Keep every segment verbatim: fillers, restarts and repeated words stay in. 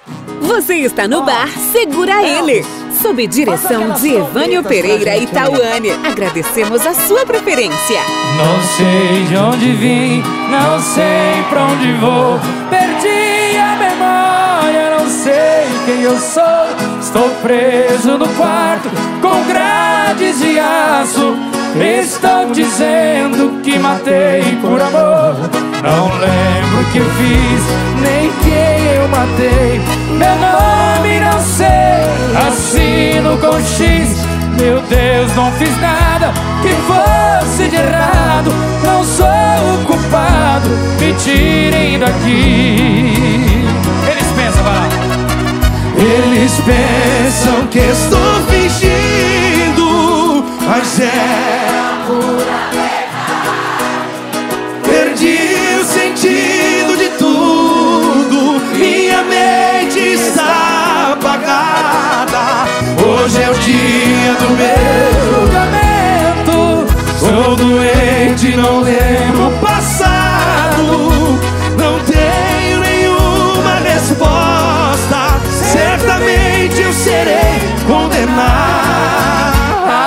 Você está no bar Segura Ele, sob direção de Evânio Pereira e Tauane. Agradecemos a sua preferência. Não sei de onde vim, não sei pra onde vou. Perdi a memória, não sei quem eu sou. Estou preso no quarto com grades de aço. Estão dizendo que matei por amor. Não lembro o que fiz, nem quem eu matei. Meu nome não sei, assino com X. Meu Deus, não fiz nada que fosse de errado. Não sou o culpado, me tirem daqui. Eles pensam, vai lá. Eles pensam que estou fingindo, mas é pura verdade. Perdi o sentido de tudo, minha mente está apagada. Hoje é o dia do meu julgamento. Sou doente, não lembro o passado. Não tenho nenhuma resposta. Certamente eu serei condenado.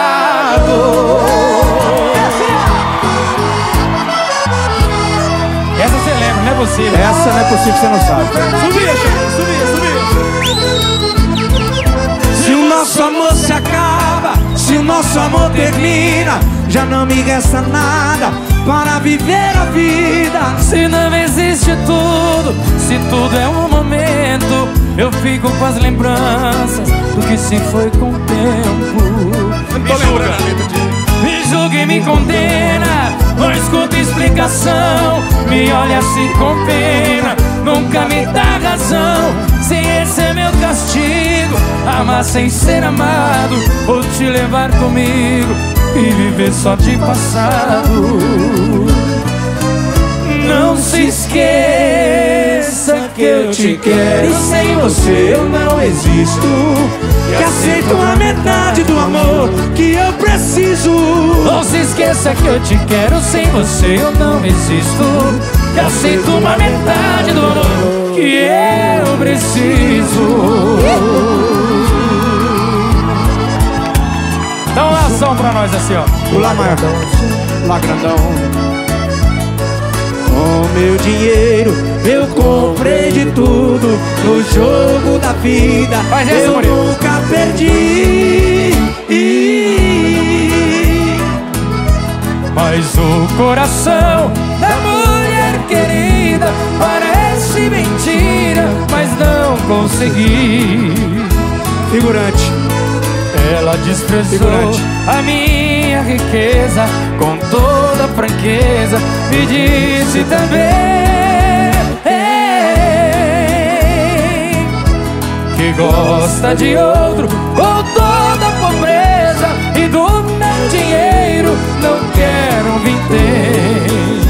Essa você lembra, não é possível. Essa não é possível que você não sabe. Subia, subia, subia. Se o nosso amor se acaba, se o nosso amor termina, já não me resta nada para viver a vida. Se não existe tudo, se tudo é um momento, eu fico com as lembranças do que se foi com o tempo. Me julga, me julga e me condena, não escuta explicação. Me olha assim com pena, nunca me dá razão. Se esse é meu castigo, amar sem ser amado, vou te levar comigo e viver só de passado. Não se esqueça que eu te quero, sem você eu não existo. que aceito a metade do amor que eu preciso. Não se esqueça que eu te quero, sem você eu não existo. Que aceito uma metade do amor que eu preciso. Dá uma ação pra nós assim, ó. O Lá maior, Lá grandão. Com meu dinheiro eu comprei de tudo no jogo da vida. Faz essa, eu Murilo. nunca perdi. Mas o coração da mulher querida parece mentira, mas não consegui. Figurante. Ela desprezou Figurante. a minha riqueza com toda franqueza. Me disse também que gosta de outro com toda a pobreza, e do meu dinheiro não quero um vintém.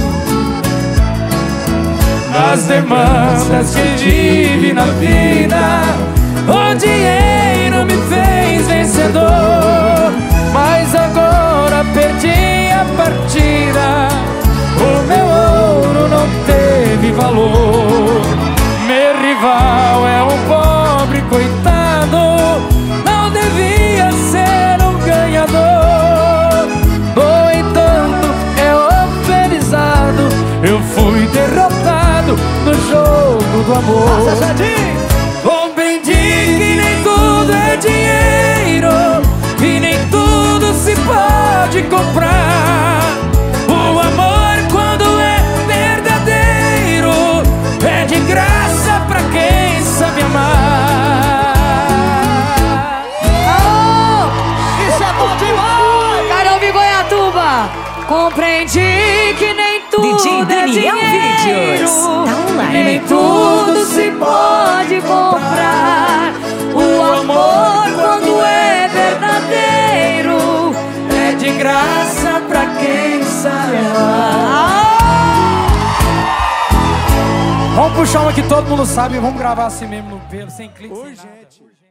Nas demandas que tive na vida, o dinheiro me fez vencedor, mas agora perdi a partida. O meu ouro não teve valor. Meu rival é um pobre coitado, não devia ser um ganhador. No entanto, é oferizado, eu fui derrotado no jogo do amor. Compreendi que nem tudo é dinheiro e nem tudo se pode comprar. O amor, quando é verdadeiro, é de graça pra quem sabe amar. Alô, isso é bom demais! Carol de Goiatuba, compreendi que nem tudo D J é Daniel dinheiro Vídeos, tá e nem online. tudo se pode comprar. O amor, quando é verdadeiro, é de graça pra quem sabe amar. Vamos puxar uma que todo mundo sabe e vamos gravar assim mesmo no pelo, sem clique, sem nada.